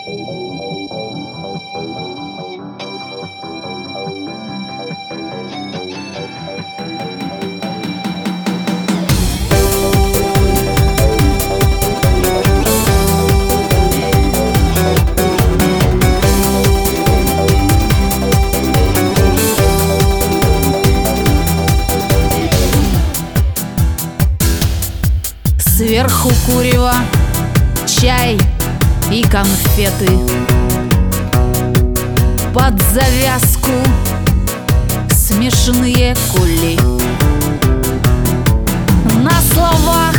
Сверху курево, чай и конфеты. Под завязку смешные кули. На словах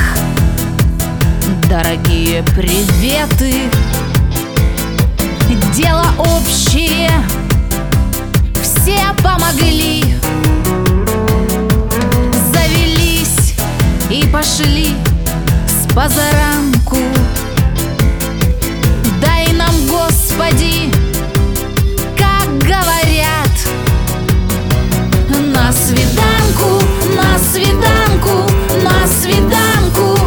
дорогие приветы. Дело общее, все помогли. Завелись и пошли с позаранку. Дай нам, Господи, как говорят, на свиданку, на свиданку, на свиданку,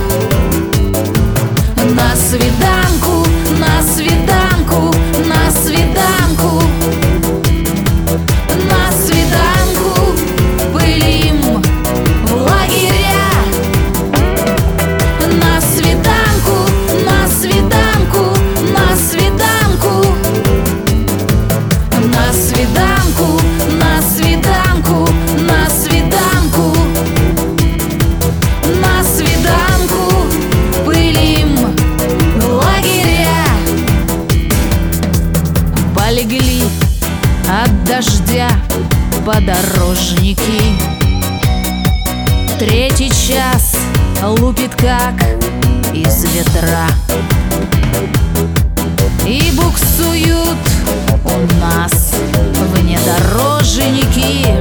на свиданку, на свиданку, на свиданку, на свиданку пылим в лагеря. На свиданку, на свиданку, на свиданку, на свиданку, на свиданку, на свиданку, на свиданку пылим в лагеря. Полегли от дождя подорожники. Третий час лупит, как из ведра. И буксуют у нас внедорожники.